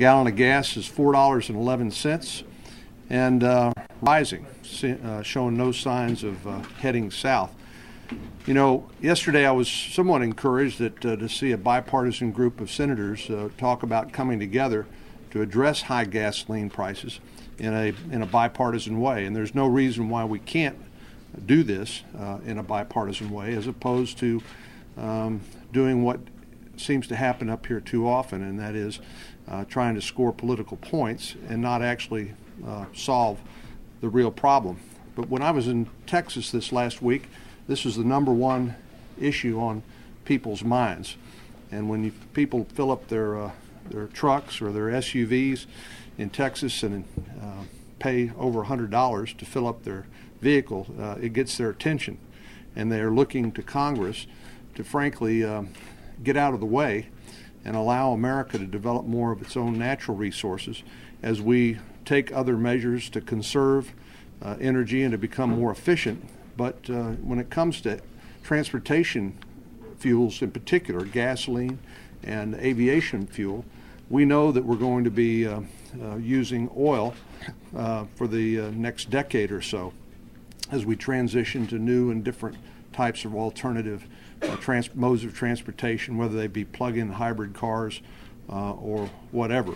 gallon of gas is $4.11 and rising, showing no signs of heading south. You know, yesterday I was somewhat encouraged to see a bipartisan group of senators talk about coming together to address high gasoline prices in a bipartisan way. And there's no reason why we can't do this in a bipartisan way, as opposed to doing what seems to happen up here too often, and that is trying to score political points and not actually solve the real problem. But when I was in Texas this last week, this was the number one issue on people's minds. And when people fill up their trucks or their SUVs in Texas and pay over $100 to fill up their vehicle, it gets their attention. And they are looking to Congress to frankly get out of the way and allow America to develop more of its own natural resources as we take other measures to conserve energy and to become more efficient. But when it comes to transportation fuels in particular, gasoline and aviation fuel, we know that we're going to be using oil for the next decade or so as we transition to new and different types of alternative modes of transportation, whether they be plug-in hybrid cars or whatever.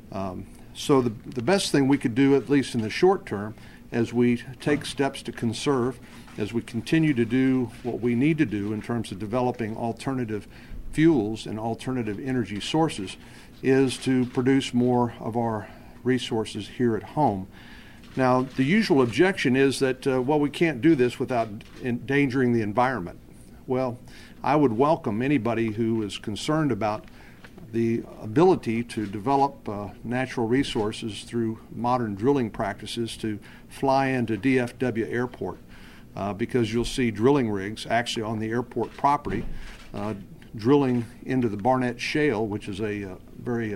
So the best thing we could do, at least in the short term, as we take steps to conserve, as we continue to do what we need to do in terms of developing alternative fuels and alternative energy sources, is to produce more of our resources here at home. Now, the usual objection is that, well, we can't do this without endangering the environment. Well, I would welcome anybody who is concerned about the ability to develop natural resources through modern drilling practices to fly into DFW Airport, because you'll see drilling rigs actually on the airport property drilling into the Barnett Shale, which is a very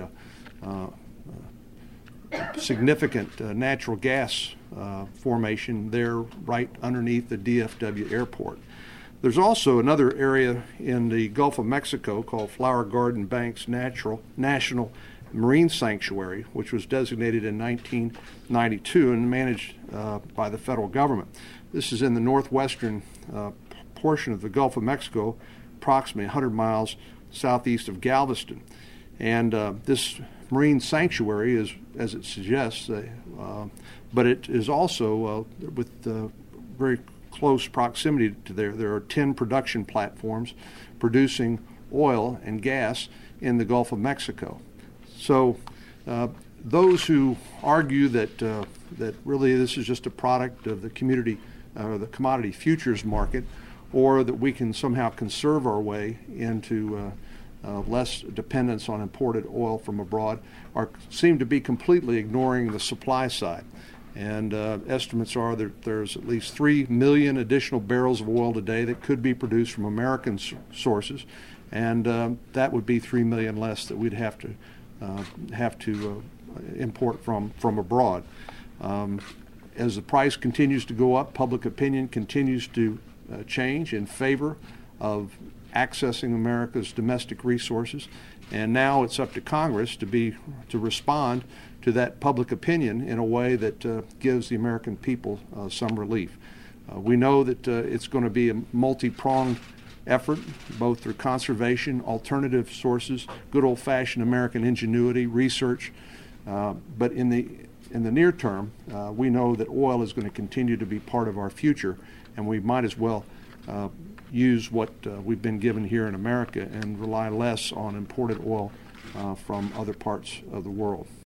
significant natural gas formation there right underneath the DFW Airport. There's also another area in the Gulf of Mexico called Flower Garden Banks National Marine Sanctuary, which was designated in 1992 and managed by the federal government. This is in the northwestern portion of the Gulf of Mexico, approximately 100 miles southeast of Galveston. And this marine sanctuary is, as it suggests, but it is also with very close proximity to there are 10 production platforms producing oil and gas in the Gulf of Mexico. So those who argue that really this is just a product of the the commodity futures market, or that we can somehow conserve our way into less dependence on imported oil from abroad, seem to be completely ignoring the supply side. And estimates are that there's at least 3 million additional barrels of oil today that could be produced from American sources, and that would be 3 million less that we'd have to import from abroad. As the price continues to go up, public opinion continues to change in favor of accessing America's domestic resources, and now it's up to Congress to respond to that public opinion in a way that gives the American people some relief. We know that it's going to be a multi-pronged effort, both through conservation, alternative sources, good old-fashioned American ingenuity, research, but in the near term, we know that oil is going to continue to be part of our future, and we might as well use what we've been given here in America and rely less on imported oil from other parts of the world.